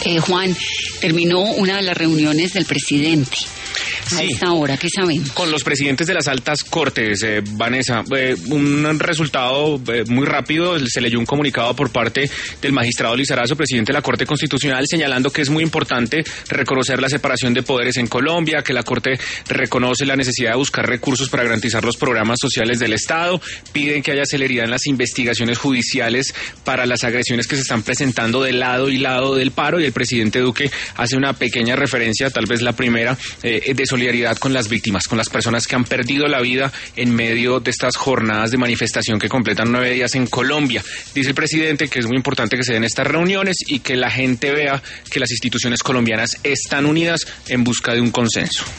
Juan, terminó una de las reuniones del presidente. A esta hora, ¿qué sabemos? Con los presidentes de las altas cortes, Vanessa, un resultado muy rápido. Se leyó un comunicado por parte del magistrado Lizarazo, presidente de la Corte Constitucional, señalando que es muy importante reconocer la separación de poderes en Colombia, que la Corte reconoce la necesidad de buscar recursos para garantizar los programas sociales del Estado, piden que haya celeridad en las investigaciones judiciales para las agresiones que se están presentando de lado y lado del paro, y el presidente Duque hace una pequeña referencia, tal vez la primera, de solidaridad con las víctimas, con las personas que han perdido la vida en medio de estas jornadas de manifestación que completan 9 días en Colombia. Dice el presidente que es muy importante que se den estas reuniones y que la gente vea que las instituciones colombianas están unidas en busca de un consenso.